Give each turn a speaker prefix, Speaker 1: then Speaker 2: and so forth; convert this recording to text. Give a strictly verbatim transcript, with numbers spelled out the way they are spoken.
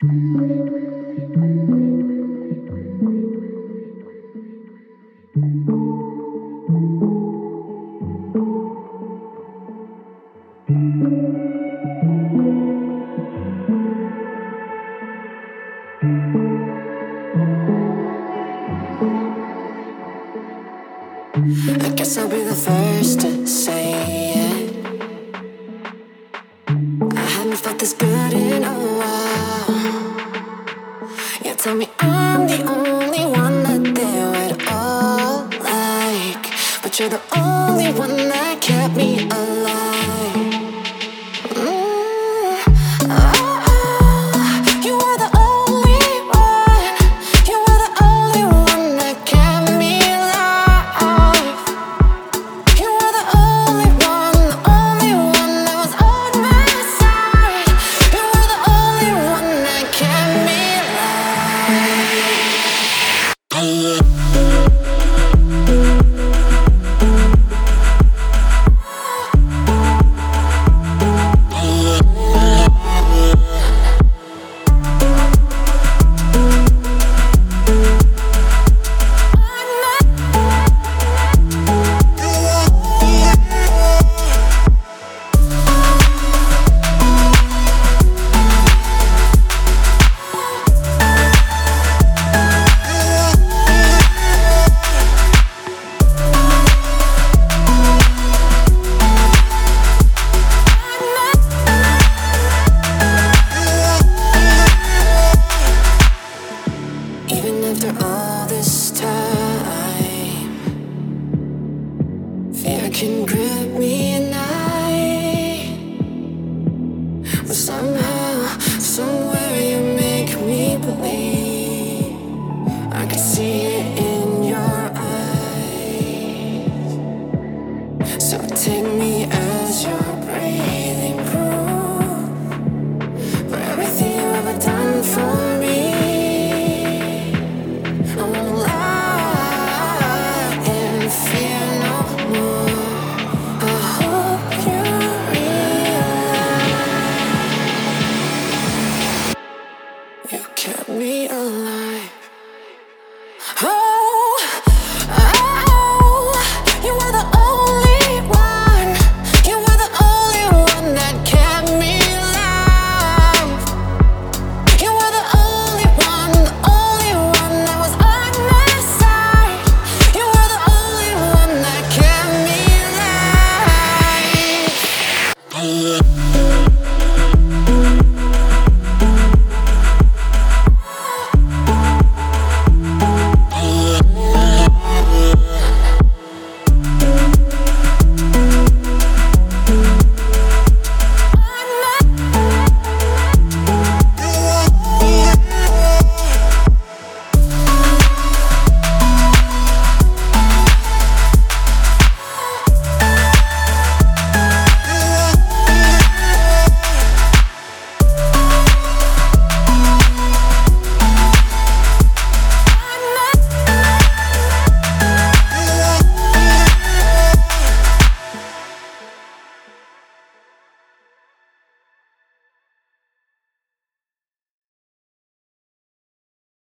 Speaker 1: I guess I'll be the first to say it. I haven't felt this good in a while. You tell me I'm the only one that they would all like, but you're the only one that kept me alive. Mm. Oh, oh, you were the only one. You were the only one that kept me alive. You were the only one, the only one that was on my side. You were the only one that kept me after all this time. Fear can grip me at night, but somehow, somewhere you make me believe. I can see it in your eyes. So take me as your breathing proof for everything you've ever done for me. You kept me alive.